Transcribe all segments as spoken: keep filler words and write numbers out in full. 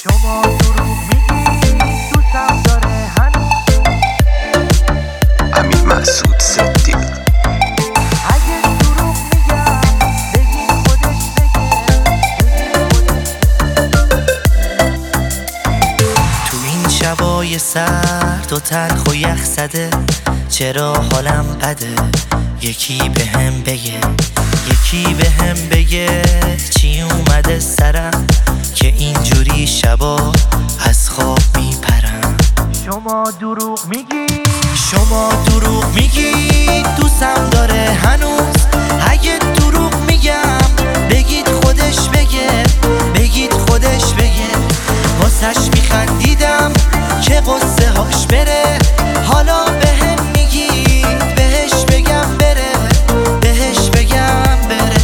شما دروغ میگی دوستم داره هنوز. امین مسعود صدیق. اگه دروغ میگم بگین خودش بگه. تو این شبای سرد و تلخ و یخ زده چرا حالم بده؟ یکی به هم بگه، یکی به هم بگه چی اومده سرم که اینجوری شبا از خواب میپرم. شما دروغ میگی شما دروغ میگی دوستم داره هنوز. اگه دروغ میگم بگید خودش بگه، بگید خودش بگه. واسش میخندیدم که قصه هاش بره، حالا به هم میگی بهش بگم بره، بهش بگم بره.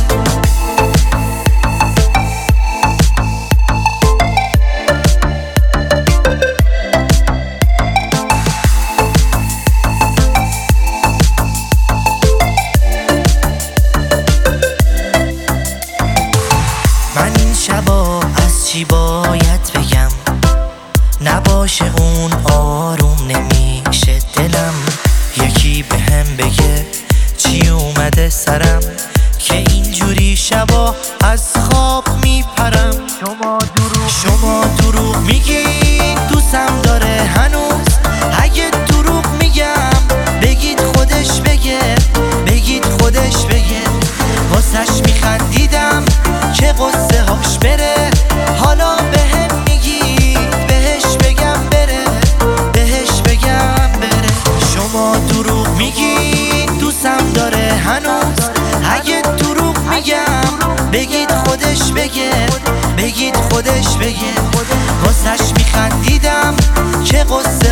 من این شبا از چی باید بگم؟ نباشه اون آروم نمیشه دلم. یکی به هم بگه چی اومده سرم که اینجوری شبا از خواب میپرم. شما دروغ شما دروغ میگی دوستم داره هنوز. اگه دروغ میگم بگید خودش بگه، بگید خودش بگه. واسش میخندیدم که قصه هاش بره، حالا به هم میگی بهش بگم بره، بهش بگم بره. شما دروغ میگی دوستم داره هنوز. اگه دروغ میگم بگید خودش بگه، بگید خودش بگه. واسش میخندیدم که قصه